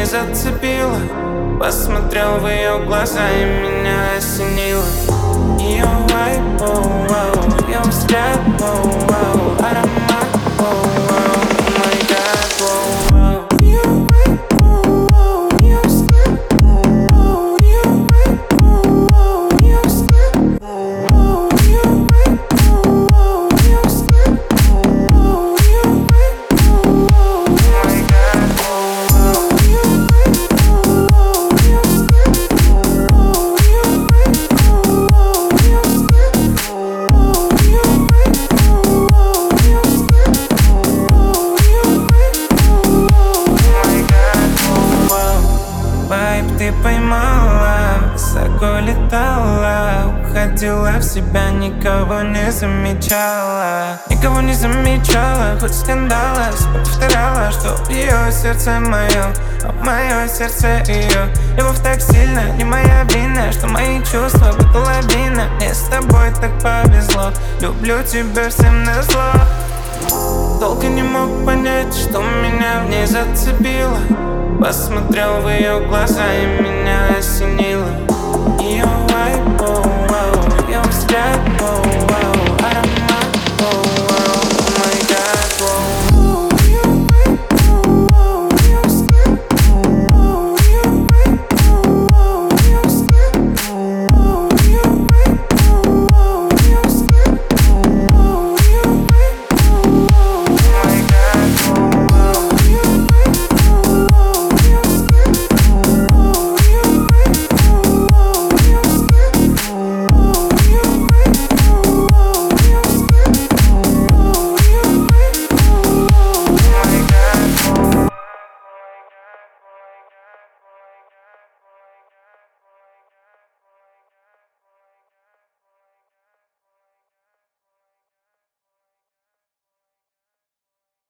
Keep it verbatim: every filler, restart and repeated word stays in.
зацепило. Посмотрел в ее глаза и меня осенило. Ее вайб, оу-оу, ее взгляд, оу-оу, аромат, оу-оу, о май гад, оу-оу. Ее вайб, оу-оу, ее взгляд, оу-оу, ее вайб, оу-оу, ее взгляд, оу-оу, ее вайб, оу-оу, ее взгляд, оу-оу, ее вайб, оу-оу, о май гад, оу-оу, ее вайб, оу-оу, ее взгляд, оу-оу, ее вайб, оу-оу, ее взгляд, оу-оу, ее вайб, оу-оу, ее взгляд, оу-оу, ее вайб, оу-оу, о май гад, оу-оу. Вайб ты поймала, высоко летала, уходила в себя, никого не замечала. Никого не замечала, хоть скандала, повторяла, что ее сердце мое, а мое сердце ее. Любовь так сильно, не моя вина, что мои чувства будто лавина. Мне с тобой так повезло, люблю тебя всем назло. Долго не мог понять, что меня в ней зацепило. Посмотрел в ее глаза и меня осенило.